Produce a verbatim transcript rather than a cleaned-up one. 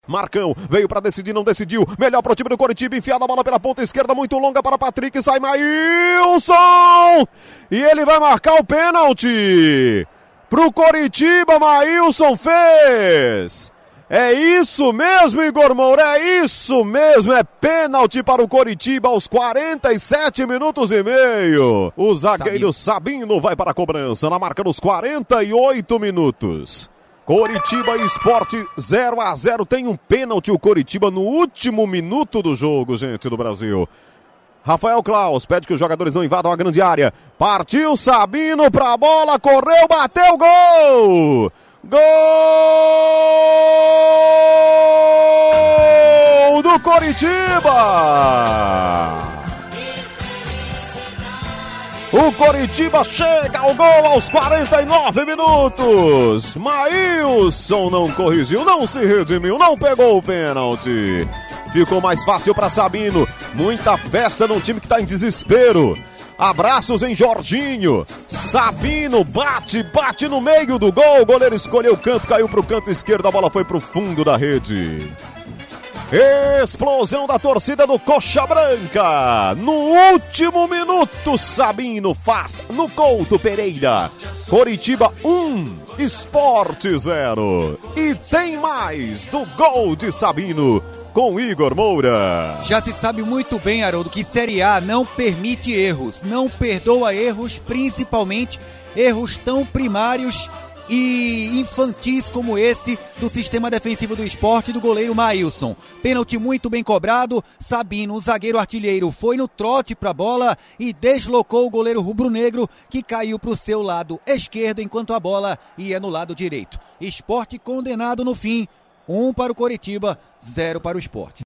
Marcão veio para decidir, não decidiu. Melhor para o time do Coritiba, enfiada a bola pela ponta esquerda, muito longa para Patrick, sai Maílson! E ele vai marcar o pênalti. Pro Coritiba, Maílson fez. É isso mesmo, Igor Moura, é isso mesmo, é pênalti para o Coritiba aos quarenta e sete minutos e meio. O zagueiro Sabino, Sabino vai para a cobrança na marca dos quarenta e oito minutos. Coritiba e Sport zero a zero, tem um pênalti o Coritiba no último minuto do jogo, gente do Brasil. Rafael Claus pede que os jogadores não invadam a grande área. Partiu Sabino pra bola, correu, bateu, gol! Gol do Coritiba! O Coritiba chega ao gol aos quarenta e nove minutos. Maílson não corrigiu, não se redimiu, não pegou o pênalti. Ficou mais fácil para Sabino. Muita festa num time que está em desespero. Abraços em Jorginho. Sabino bate, bate no meio do gol. O goleiro escolheu o canto, caiu para o canto esquerdo. A bola foi para o fundo da rede. Explosão da torcida do Coxa Branca. No último minuto, Sabino faz no Couto Pereira. Coritiba um, Sport zero. E tem mais do gol de Sabino com Igor Moura. Já se sabe muito bem, Haroldo, que Série A não permite erros, não perdoa erros, principalmente erros tão primários e infantis como esse do sistema defensivo do Sport e do goleiro Maílson. Pênalti muito bem cobrado. Sabino, o zagueiro artilheiro, foi no trote para a bola e deslocou o goleiro rubro-negro, que caiu para o seu lado esquerdo enquanto a bola ia no lado direito. Sport condenado no fim. Um para o Coritiba, zero para o Sport.